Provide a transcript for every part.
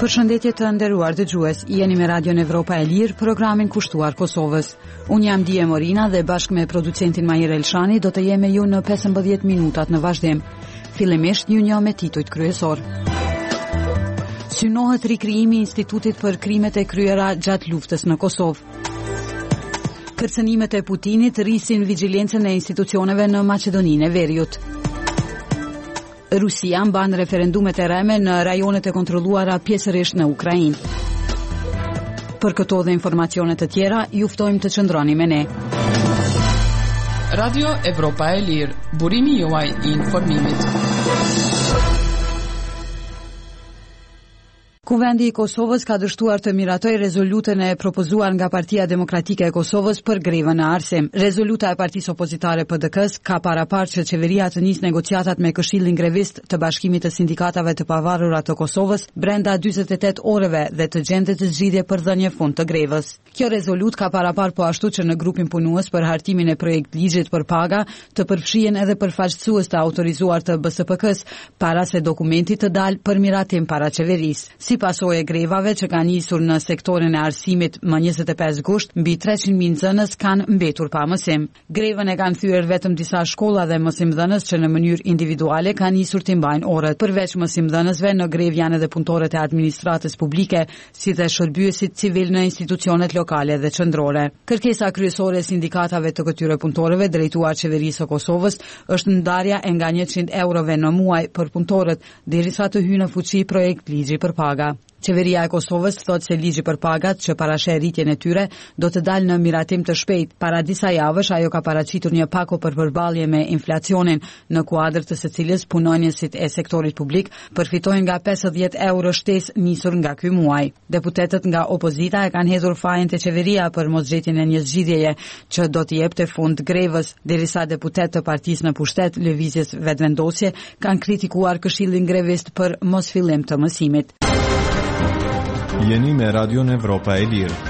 Përshëndetje të nderuar dëgjues, jeni me Radion Evropa e Lirë, programin kushtuar Kosovës. Unë jam Dije Morina dhe bashkë me producentin Mahir Elshani do të jemi ju në 15 minutat në vazhdim. Fillimisht një njoh me titujt kryesor. Synohet rikrijimi i Institutit për krimet e kryera gjatë luftës në Kosovë. Kërcënimet e Putinit rrisin vigjilencën e institucioneve në Maqedoninë e Veriut. Rusia mban referendumet e reme në rajonet e kontrolluara pjesërisht në Ukrainë. Për këto dhe informacione të tjera, ju ftojmë të qëndroni me ne. Radio Evropa e Lirë, burimi juaj i informimit. Kuvendi i Kosovës ka dështuar të miratoj rezolutën e propozuar nga Partia Demokratike e Kosovës për grevën e arsim. Rezoluta e partisë opozitare PDK-s ka paraparë që qeveria të nisë negociatat me Këshillin Grevist të Bashkimit të Sindikatave të Pavarura të Kosovës brenda 48 orëve dhe të gjendet zgjidhje për dhënie fund të grevës. Kjo rezolut ka paraparë po ashtu që në grupin punues për hartimin e projekt ligjit për paga të përfshihen edhe përfaqësues të autorizuar të BSPK-s para se dokumenti të dalë për miratim para qeverisë. Si pasojë e grevave që kanë nisur në sektorin e arsimit më 25 gusht, mbi 300.000 nxënës kanë mbetur pa mësim. Grevën e kanë thyer vetëm disa shkolla dhe mësimdhënës që në mënyrë individuale kanë nisur të mbajnë orët. Përveç mësimdhënësve, në grevë janë edhe punëtorët e administratës publike, si dhe shërbyesit civil në institucionet lokale dhe qendrore. Kërkesa kryesore e sindikatave të këtyre punëtorëve drejtuar qeverisë së Kosovës është ndarja e nga 100 eurove në muaj për punëtorët derisa të hyjë në fuqi projekt ligji për paga. Qeveria e Kosovës thotë se ligji për pagat që parasheh rritjen e tyre do të dalë në miratim të shpejt. Para disa javësh ajo ka paraqitur një pako për përballje me inflacionin, në kuadër të së cilës punonjësit e sektorit publik përfitojnë nga 50 euro shtesë nisur nga ky muaj. Deputetët nga opozita e kanë hedhur fajin te qeveria për mosgjetjen e një zgjidhjeje që do të jepte fund grevës, derisa deputetë të partisë në pushtet, lëvizjes vetëvendosje, kanë kritikuar Këshillin Grevist për mosfillim të mësimit. Jeni me Radion Evropa e Lirë.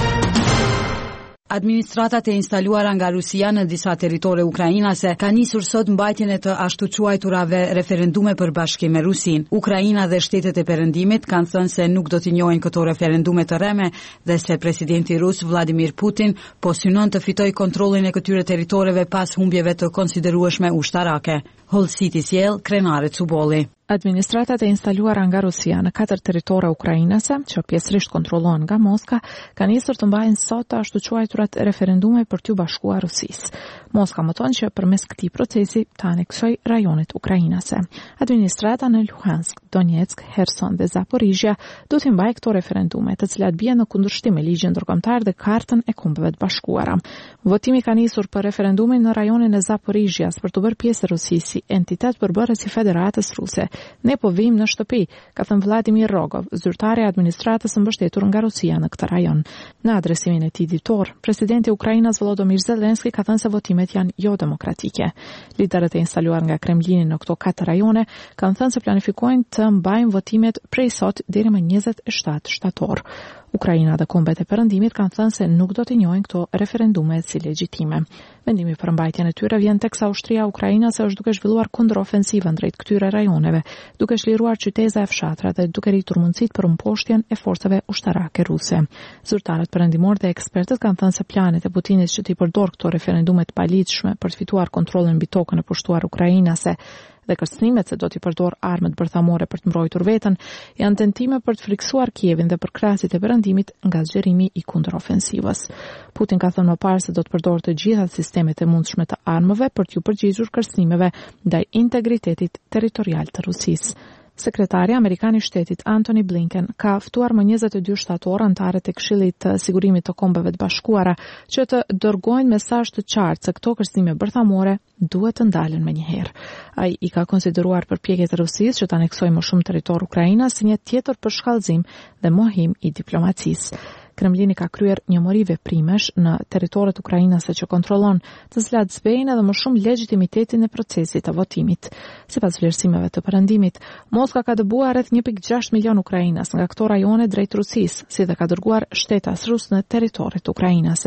Administratat e instaluara nga Rusia në disa territore ukrainase ka nisur sot mbajtjen e të ashtu quajturave referendume për bashkim me Rusin. Ukraina dhe shtetet e perëndimit kanë thënë se nuk do t'i njohin këto referendume të rreme dhe se presidenti rus Vladimir Putin po synon të fitojë kontrollin e këtyre territoreve pas humbjeve të konsiderueshme ushtarake. Hull City sjell Krenare Cubolli. Administratat e instaluara nga Rusia në 4 territore ukrainase, që pjesërisht kontrollohen nga Moska, kanë nisur të mbajnë sot të ashtu quajturat referendume për t'u bashkuar Rusisë. Moska mëton që përmes këtij procesi të aneksoj rajonet ukrainase. Administrata në Luhansk, Donetsk, Kherson dhe Zaporizhia do të mbajë këto referendume, të cilat bien në kundërshtim me ligjin ndërkombëtar dhe kartën e kombeve të bashkuara. Votimi ka nisur për referendumin në rajonin e Zaporizhias për të bërë pjesë e Rusisë si entitet përbërës i Federatës Ruse. Ne po vim në shtëpi, ka thënë Vladimir Rogov, zyrtari i administratës së mbështetur nga Rusia në këtë rajon. Në adresimin e tij ditor, presidenti i Ukrainës Volodymyr Zelensky ka thënë se votimet janë jo demokratike. Liderët e instaluar nga Kremlini në këto 4 rajone kanë thënë se planifikojnë të mbajnë votimet prej sot deri më 27 shtator. Ukraina dhe kombet e perëndimit kanë thënë se nuk do të njohin këto referendume si legjitime. Vendimi për mbajtjen e tyre vjen teksa ushtria ukrainase është duke zhvilluar kundërofensivën drejt këtyre rajoneve, duke shliruar qytete e fshatra dhe duke rritur mundësitë për mposhtjen e forcave ushtarake ruse. Zyrtarët perëndimor dhe ekspertët kanë thënë se planet e Putinit që t'i përdor këto referendume të paligjshme për të fituar kontrollin mbi tokën e pushtuar ukrainase dhe kërcënimet se do t'i përdor armët bërthamore për të mbrojtur veten, janë tentime për të friksuar Kievin dhe për krahasit e perëndimit nga zgjerimi i kundërofensivës. Putin ka thënë më parë se do të përdorë të gjitha sistemet e mundshme të armëve për t'u përgjigjur kërcënimeve ndaj integritetit territorial të Rusisë. Sekretari Amerikan i Shtetit Antony Blinken ka ftuar më 22 shtator anëtarët e Këshillit të Sigurimit të Kombeve të Bashkuara që të dërgojnë mesazh të qartë se këto kërcënime bërthamore duhet të ndalen menjëherë. Ai i ka konsideruar përpjekjet e Rusisë që të aneksojë më shumë territor Ukrainës si një tjetër përshkallëzim dhe mohim i diplomacisë. Kremlini ka kryer njëmori veprimesh në territoret ukrainase që kontrollon, të cilat zbejnë edhe më shumë legjitimitetin e procesit të votimit. Sipas vlerësimeve të perëndimit, Moska ka dëbuar rreth 1.6 milion ukrainas nga këto rajone drejt Rusisë, si dhe ka dërguar shtetas rus në territoret ukrainase.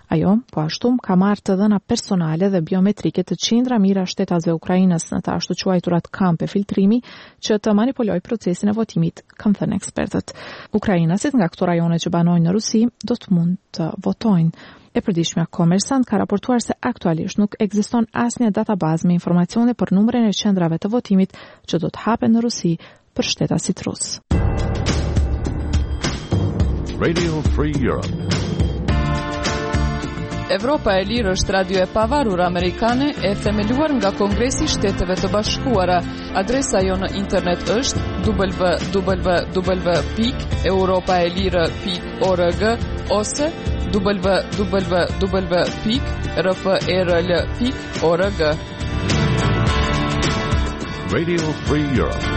Ajo, po ashtu, ka marrë të dhëna personale dhe biometrike të qindra mijëra shtetasve Ukrainës në të ashtu quajturat kampe filtrimi që të manipuloj procesin e votimit, kanë thënë ekspertët. Ukrainasit nga këto rajone që banojnë në Rusi do të mund të votojnë. E përditshmja Komersant ka raportuar se aktualisht nuk ekziston asnjë databazë me informacione për numrin e qendrave të votimit që do të hapen në Rusi për shtetasit rus. Radio Free Europe. Evropa e Lirë është radio e pavarur amerikane e themeluar nga Kongresi i Shteteve të Bashkuara. Adresa jo në internet është www.europaelire.org ose www.rfrl.org. Radio Free Europe.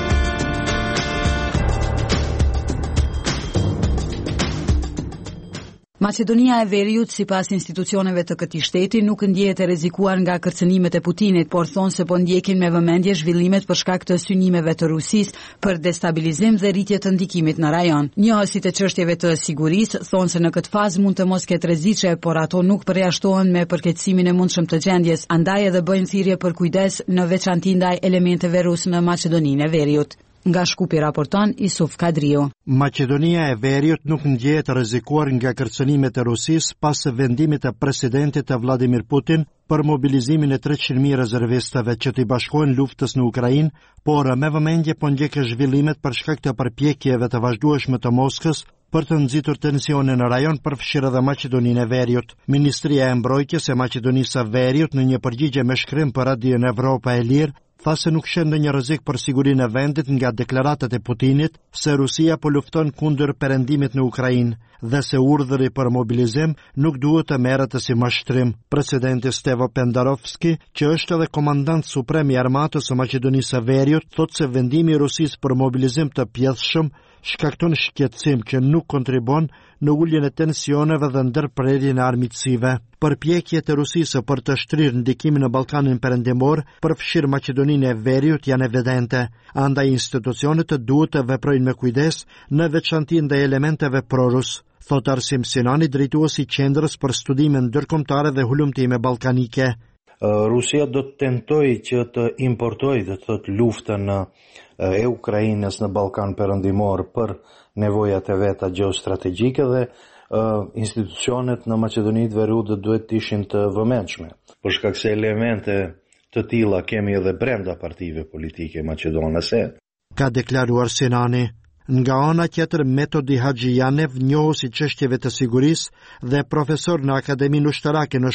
Maqedonia e Veriut, sipas institucioneve të këtij shteti, nuk ndjehet e rrezikuar nga kërcënimet e Putinit, por thonë se po ndjekin me vëmendje zhvillimet për shkak të synimeve të Rusisë për destabilizim dhe rritje të ndikimit në rajon. Njohësit e çështjeve të sigurisë thonë se në këtë fazë mund të mos ketë rreziqe, por ato nuk përjashtohen me përkeqësimin e mundshëm të gjendjes, andaj edhe bëjnë thirrje për kujdes në veçanti ndaj elementeve ruse në Maqedoninë e Veriut. Nga Shkupi raporton Isuf Kadriu. Maqedonia e Veriut nuk ndjehet rrezikuar nga kërcënimet e Rusisë pas vendimit të presidentit Vladimir Putin për mobilizimin e 300.000 rezervistëve që t'i bashkohen luftës në Ukrainë, por me vëmendje po ndjek zhvillimet për shkak të përpjekjeve të vazhdueshme të Moskës për të nxitur tensione në rajon përfshirë edhe Maqedoninë e Veriut. Ministria e Mbrojtjes e Maqedonisë së Veriut në një përgjigje me shkrim për Radion Evropa e Lirë tha se nuk shen ndonjë rrezik për sigurinë e vendit nga deklaratat e Putinit se Rusia po lufton kundër perëndimit në Ukrainë dhe se urdhëri për mobilizim nuk duhet të merret si mashtrim. Presidenti Stevo Pendarovski, që është edhe komandant suprem i armatës së Maqedonisë së Veriut, thotë se vendimi i Rusisë për mobilizim të pjedhshëm shkakton shqetësim që nuk kontribon në uljen e tensioneve dhe ndërprerjen e armiqësive. Përpjekjet e Rusisë për të shtrirë ndikimin në Ballkanin Perëndimor përfshir Maqedoninë e Veriut janë evidente, andaj institucionet duhet të veprojnë me kujdes në veçanti ndaj elementeve prorus, thot Arsim Sinani, drejtuesi i Qendrës për Studime Ndërkombëtare dhe Hulumtime Ballkanike. Rusia do të tentojë që të importojë të thotë luftën e Ukrainës në Ballkan Perëndimor për nevojat e veta gjeostrategjike dhe institucionet në Maqedoninë e Veriut duhet të ishin të vëmendshme. Për shkak se elemente të tilla kemi edhe brenda partive politike maqedonase. Ka deklaruar Sinani. Nga ana tjetër, Metodi Haxhijanev, njohës i çështjeve të sigurisë dhe profesor në Akademinë Ushtarake në